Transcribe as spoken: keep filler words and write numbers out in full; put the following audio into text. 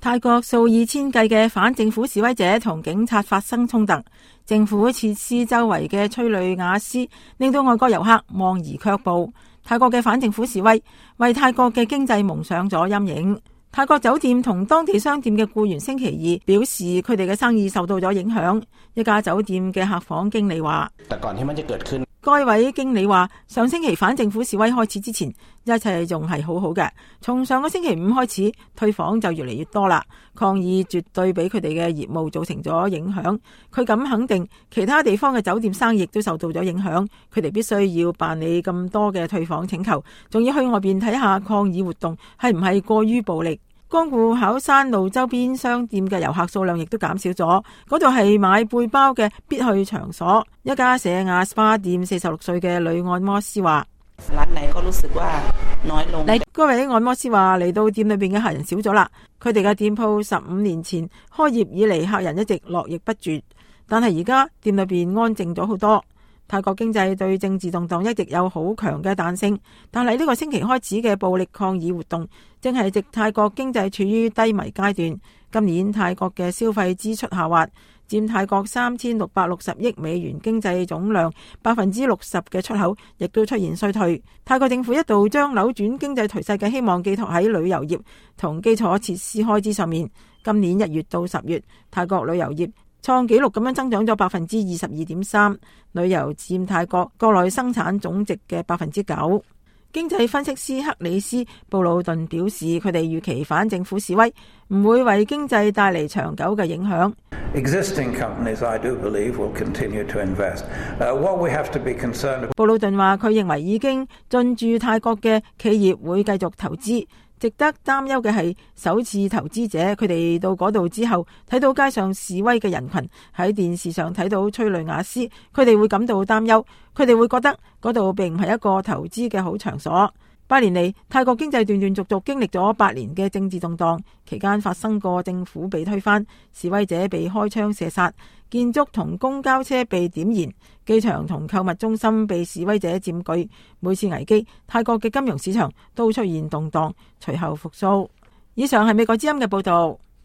泰國數以千計嘅反政府示威者同警察發生衝突，政府設施周圍嘅催淚瓦斯令到外國遊客望而卻步。泰國嘅反政府示威為泰國嘅經濟蒙上咗陰影。泰國酒店同當地商店嘅僱員星期二表示，佢哋嘅生意受到咗影響。一家酒店嘅客房經理話，該位經理話，上星期反政府示威開始之前，一切仲係好好嘅。從上個星期五開始，退房就越嚟越多啦。抗議絕對俾佢哋嘅業務造成咗影響。佢咁肯定，其他地方嘅酒店生意亦都受到咗影響。佢哋必須要辦理咁多嘅退房請求，仲要去外邊睇下抗議活動係唔係過於暴力。光顧考山路周邊商店嘅遊客數量亦都減少咗，嗰度係買背包嘅必去場所。一家舍亞 S P A 店四十六歲嘅女按摩師話，嗰位按摩師話，嚟到店裏邊嘅客人少咗啦。佢哋嘅店鋪十五年前開業以嚟，客人一直絡繹不絕，但係而家店裏邊安靜咗好多。泰國經濟對政治動盪一直有好強嘅彈性，但係呢個星期開始嘅暴力抗議活動，正係值泰國經濟處於低迷階段。今年泰國嘅消費支出下滑，佔泰國三千六百六十億美元經濟總量百分之六十嘅出口，亦都出現衰退。泰國政府一度將扭轉經濟頹勢嘅希望寄託喺旅遊業同基礎設施開支上面。今年一月到十月，泰國旅遊業創紀錄咁樣增長咗百分之二十二點三，旅遊佔泰國國內生產總值嘅百分之九。經濟分析師克里斯布魯頓表示，佢哋預期反政府示威唔會為經濟帶嚟長久嘅影響。布魯頓話，佢認為已經進駐泰國嘅企業會繼續投資。值得擔憂嘅係首次投資者，佢哋到嗰度之後睇到街上示威嘅人群，喺電視上睇到催淚瓦斯，佢哋會感到擔憂，佢哋會覺得嗰度並唔係一個投資嘅好場所。八年嚟，泰國經濟斷斷續續經歷咗八年嘅政治動盪，期間發生過政府被推翻、示威者被開槍射殺、建築同公交車被點燃、機場同購物中心被示威者佔據。每次危機，泰國嘅金融市場都出現動盪，隨後復甦。以上係美國之音嘅報道。